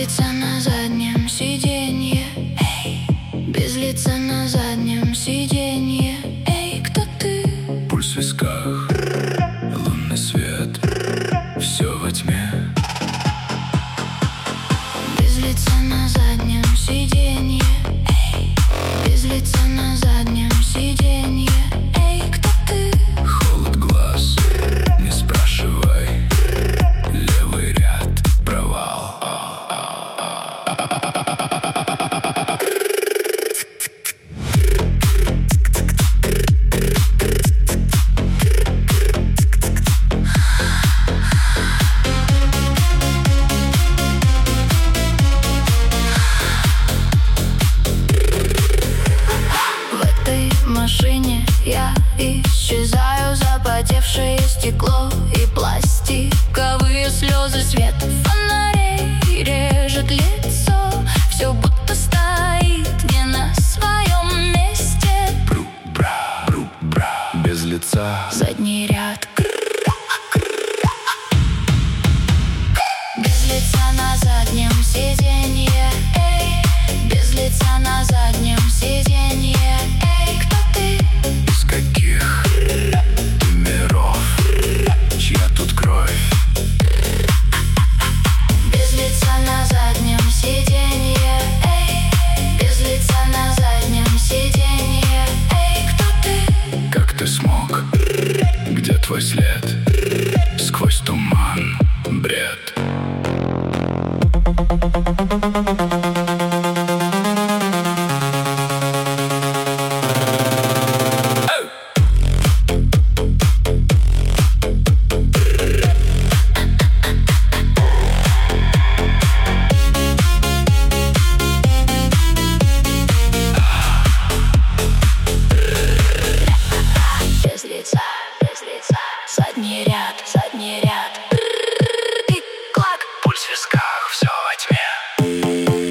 лица на заднем сиденье, эй. Без лица на заднем сиденье, эй, кто ты? Пульс в висках, лунный свет, все во тьме. Без лица на заднем сиденье, эй. Без лица на заднем сиденье, эй, кто ты? Холод глаз, не спрашивай. Левый ряд, провал. В машине я исчезаю, запотевшее стекло и пластиковые слезы. Свет фонарей режет лицо, все будто стоит не на своем месте. Бру-бра, бру-бра, без лица. Задний ряд. Без лица на заднем сиденье, эй. Без лица на заднем сиденье, эй, кто ты? Из каких ты миров? Чья тут кровь? Без лица на заднем сиденье, эй. Без лица на заднем сиденье, эй, кто ты? Как ты смог? Где твой след? Сквозь туман, бред. Без лица, задний ряд, задний ряд. Тик-клак. Пульс в висках, все во тьме.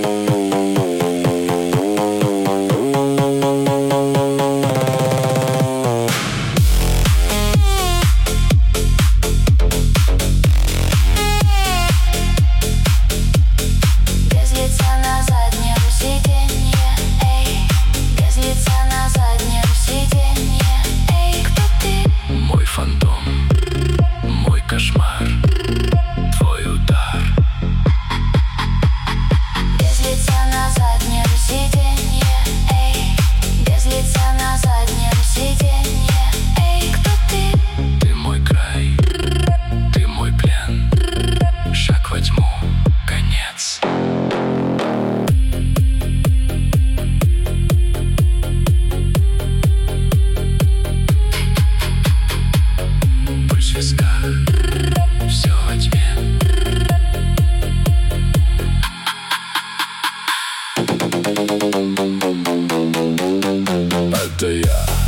Без лица на заднем сиденье, эй. Без лица на заднем сиденье, эй, кто ты? Мой фантом, мой кошмар, твой удар. Без лица на заднем сиденье, эй. Без лица на заднем сиденье, эй, кто ты? Ты мой край, ты мой плен. Шаг во тьму, конец. Пульс в висках, все во тьме. Это я.